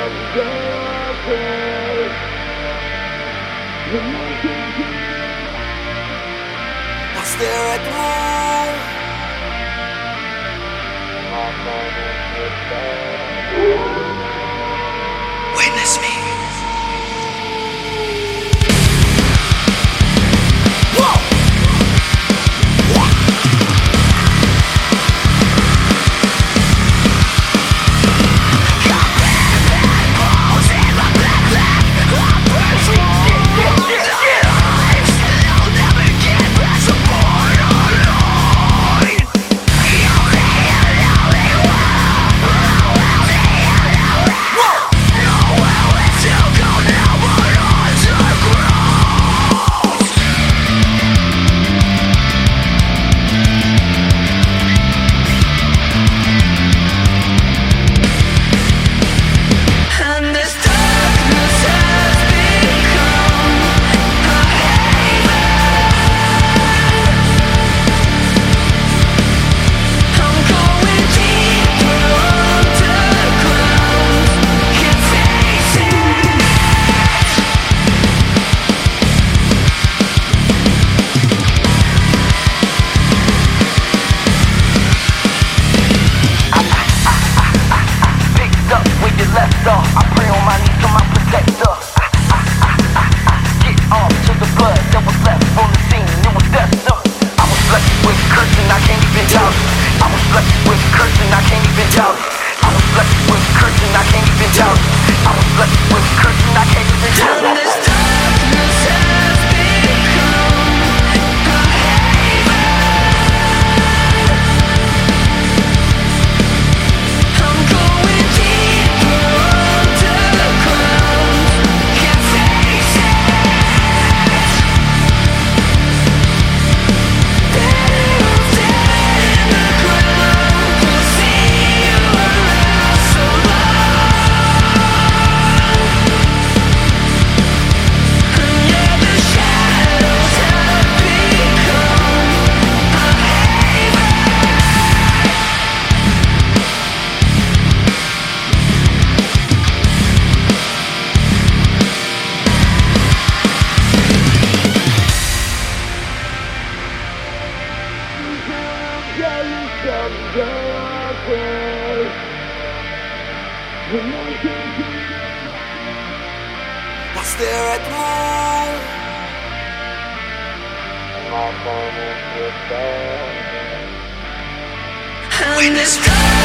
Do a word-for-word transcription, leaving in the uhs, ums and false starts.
I stare at the moon. Witness me. I pray on my knees to my protector. I, I, I, I, I get off to the blood that was left on the scene. It was death. No, I was blessed with cursing, I can't even doubt it. I was blessed with cursing, I can't even doubt it. I was blessed with cursing, I can't even doubt it. I was blessed with cursing, I can't even doubt it. This darkness has become a haven. I'm going deeper underground. Can't face it. Better dead in the ground. We'll see you around so long. And yeah, the shadows have become a haven. I stare at the moon. Witness me.